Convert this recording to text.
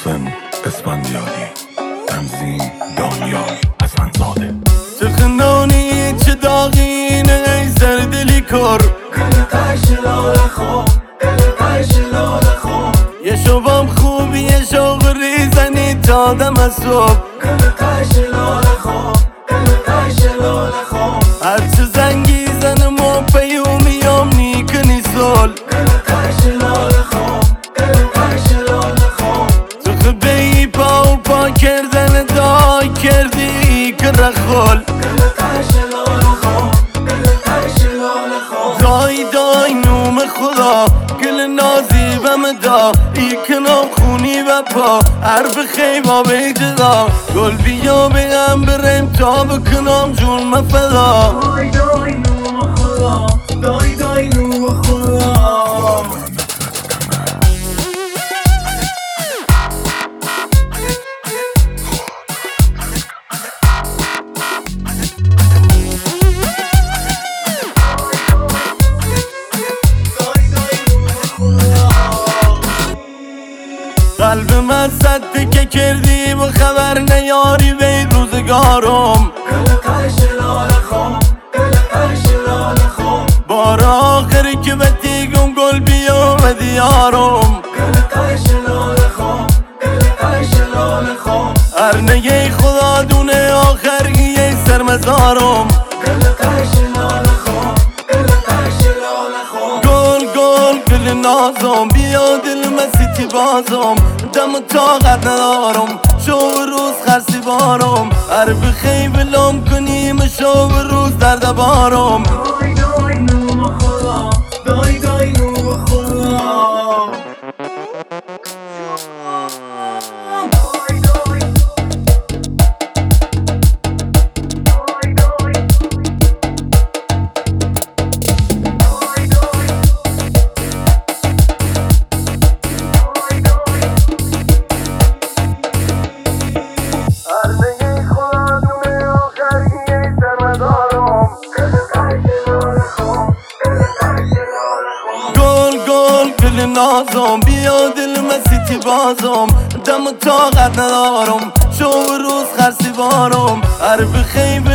محسن اسفندیاری، تنظیم دانیال حسن‌زاده. چه خندانی چه داغینه ای زردلی کر گل قش لاله خوب، گل قش لاله خوب. یه شبام خوبی یه شوق ریزنی تا دم از صبح. گل قش لاله خوب، گل قش لاله خوب. هرچه زنگی زنم و پیومیام نیکنی سل. گل قش لاله خوب، گل قش لاله خوب. تو خبهی پا و پا کردن دای کردی که رخول. گل قش لاله خوب، گل قش لاله خوب. دای دای نوم خدا گل نازی و مدا ای کنام خونی و پا حرف خیبا بیت دا گل بیا بگم برم تا بکنام جون مفدا. دای دای نوم خدا، دای دای نوم خدا. قلب من صد که کردی و خبر نیاری به روزگارم. گل قش لاله خوب، گل قش لاله خوب. بار آخری که به تیگم گل بیا و دیارم. گل قش لاله خوب، گل قش لاله خوب. هر نگه خدا دونه آخر یه سرمزارم. گل قش لاله خوب، گل قش لاله خوب. گل گل گل نازم بیا دل مسیتی بازم دم و طاقت ندارم شو روز خرسی بارم هر بخی بلام کنیم شو روز درد بارم. دای دای نوم خدا، دای دای نوم خدا. گل نازم بیا دل مسیتی بازم دم و طاقت ندارم شو روز خرسی بارم هر بخی